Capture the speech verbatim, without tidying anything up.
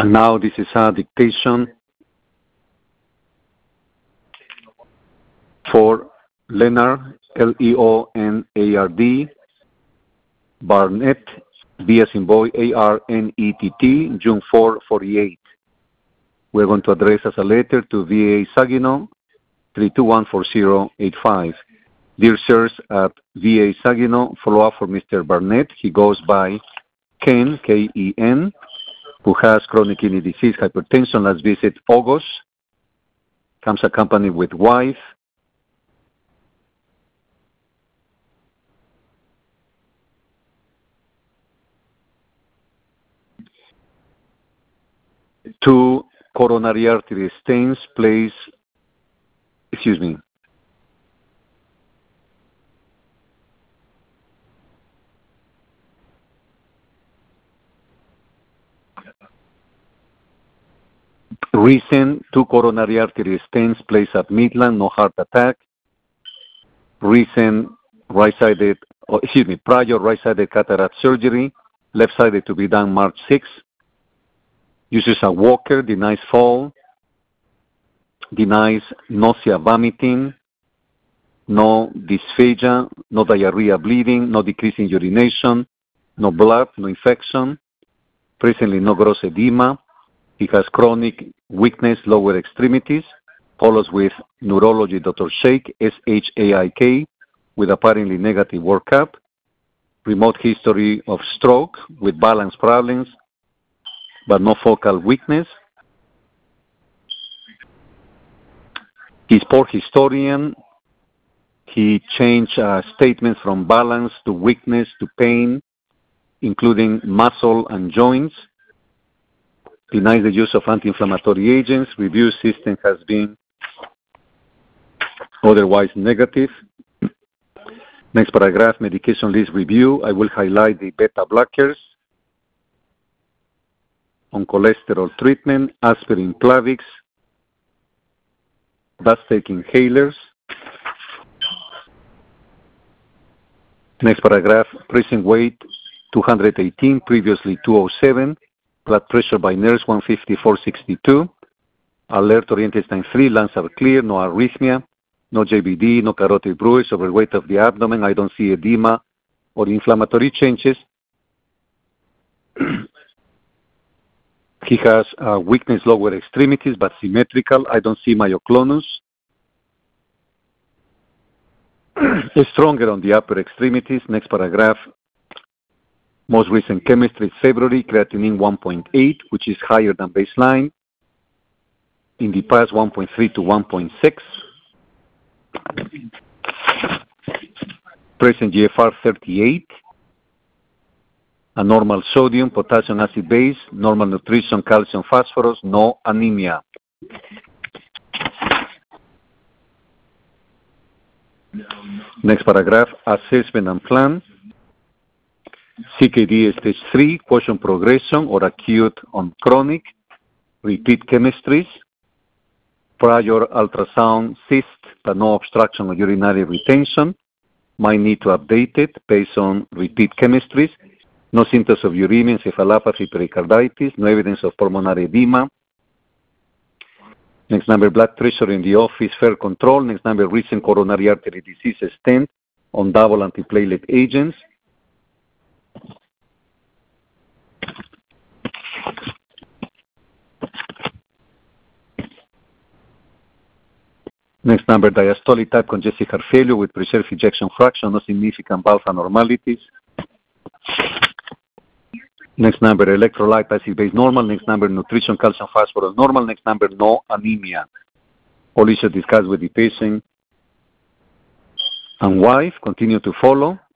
And now this is a dictation for Leonard, L E O N A R D, Barnett, B as in boy, A R N E T T, June fourth, forty-eight. We're going to address as a letter to V A Saginaw, three two one four zero eight five. Dear sirs at V A Saginaw, follow up for Mister Barnett. He goes by Ken, K E N, who has chronic kidney disease, hypertension. Last visit August. Comes accompanied with wife. Two coronary artery stents placed, excuse me, recent two coronary artery stents placed at Midland, no heart attack. Recent right-sided, oh, excuse me, prior right-sided cataract surgery, left-sided to be done March sixth. Uses a walker, denies fall, denies nausea, vomiting, no dysphagia, no diarrhea, bleeding, no decrease in urination, no blood, no infection, presently no gross edema. He has chronic weakness, lower extremities, follows with neurology, Doctor Shaik, S H A I K, with apparently negative workup, remote history of stroke with balance problems, but no focal weakness. He's poor historian. He changed uh, statements from balance to weakness to pain, including muscle and joints. Denies the use of anti-inflammatory agents. Review system has been otherwise negative. Next paragraph, medication list review. I will highlight the beta blockers on cholesterol treatment, aspirin, Plavix, Bastek inhalers. Next paragraph, present weight two hundred eighteen, previously two oh seven, blood pressure by nurse one fifty-four sixty-two, alert oriented time three, lungs are clear, no arrhythmia, no J B D, no carotid bruise, overweight of the abdomen, I don't see edema or inflammatory changes. He has uh, weakness lower extremities, but symmetrical. I don't see myoclonus. Stronger on the upper extremities. Next paragraph. Most recent chemistry, February, creatinine one point eight, which is higher than baseline. In the past, one point three to one point six. Present G F R thirty-eight. A normal sodium, potassium, acid base, normal nutrition, calcium, phosphorus, no anemia. Next paragraph, assessment and plan. C K D stage three, quotient progression or acute on chronic, repeat chemistries, prior ultrasound, cyst, but no obstruction or urinary retention, might need to update it based on repeat chemistries. No symptoms of uremia, encephalopathy, pericarditis, no evidence of pulmonary edema. Next number, blood pressure in the office, fair control. Next number, recent coronary artery disease stent on double antiplatelet agents. Next number, diastolic type congestive heart failure with preserved ejection fraction, no significant valve abnormalities. Next number, electrolyte acid base normal. Next number, nutrition, calcium, phosphorus normal. Next number, no anemia. All issues discussed with the patient and wife continue to follow.